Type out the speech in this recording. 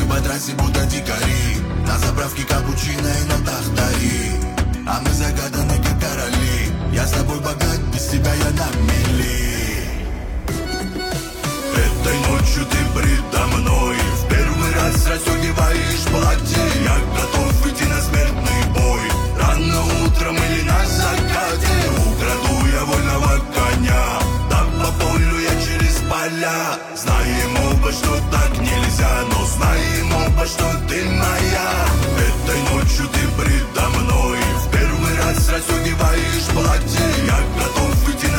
по трассе будто дикари, на заправке капучино и на тахтари. А мы загаданы как короли. Я с тобой богат, без тебя я на мели. Этой ночью ты предо мной в первый раз расстегиваешь платье. Я готов идти на смертный бой, рано утром или на закате. Украду я вольного коня, да по полю я через поля. Знаем оба, что так нельзя, но знаем оба, что ты моя. Этой ночью ты предо мной в первый раз расстегиваешь платье. Я готов идти